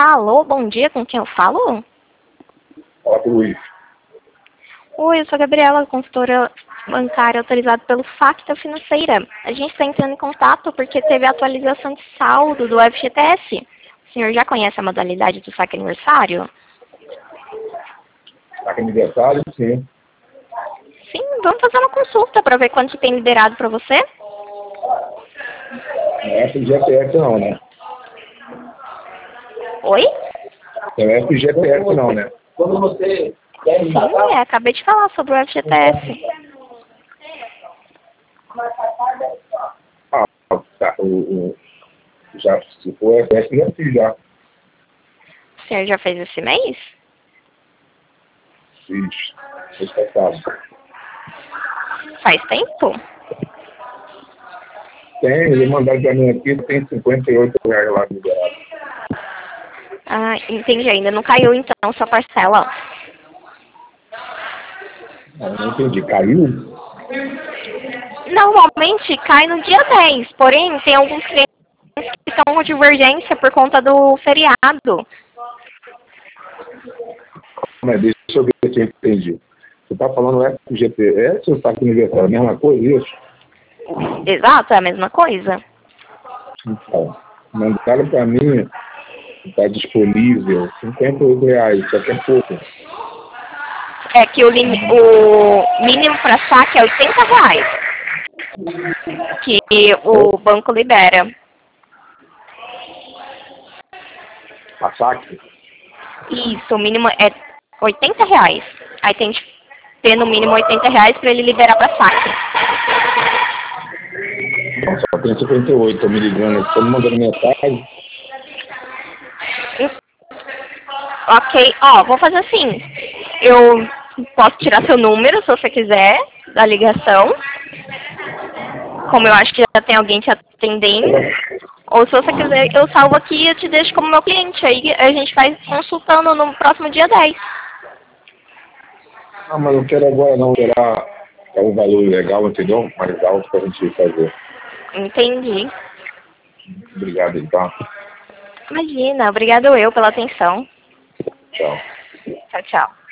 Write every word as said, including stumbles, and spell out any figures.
Alô, bom dia, com quem eu falo? Fala com o Luiz. Oi, eu sou a Gabriela, consultora bancária autorizada pelo Facta Financeira. A gente está entrando em contato porque teve a atualização de saldo do F G T S. O senhor já conhece a modalidade do saque aniversário? Saque aniversário, sim. Sim, vamos fazer uma consulta para ver quanto tem liberado para você. Não é F G T S não, né? Oi? Não é F G T S não, né? Quando você Sim, é, acabei de falar sobre o F G T S. Ah, tá. O, o, já, se for F S, já fiz já. O senhor já fez esse mês? Fiz. Fiz passado. Faz tempo? Tem, ele mandaram pra mim aqui, tem cinquenta e oito reais lá liberado. Ah, entendi, ainda não caiu então sua parcela. Não, não entendi. Caiu? Normalmente cai no dia dez, porém tem alguns clientes que estão com divergência por conta do feriado. Mas deixa eu ver se eu entendi. Você tá falando F G T S ou saque aniversário? A mesma coisa, isso? Exato, é a mesma coisa. Então, mandaram pra mim, está disponível cinquenta e oito reais, só que é pouco. É que o, lim, o mínimo para saque é oitenta reais. Que o banco libera. A saque? Isso, o mínimo é oitenta reais. Aí tem que ter no mínimo oitenta reais para ele liberar para saque. Não, só tem cinquenta e oito, tô me ligando, estou me mandando mensagem. Ok, ó, vou fazer assim. Eu posso tirar seu número, se você quiser, da ligação. Como eu acho que já tem alguém te atendendo. Ou se você quiser, eu salvo aqui e eu te deixo como meu cliente. Aí a gente vai consultando no próximo dia dez. Ah, mas eu quero agora não, será é um valor legal, entendeu? Mais alto para a gente fazer. Entendi. Obrigado, então. Imagina, obrigado eu pela atenção. Tchau. Tchau, tchau.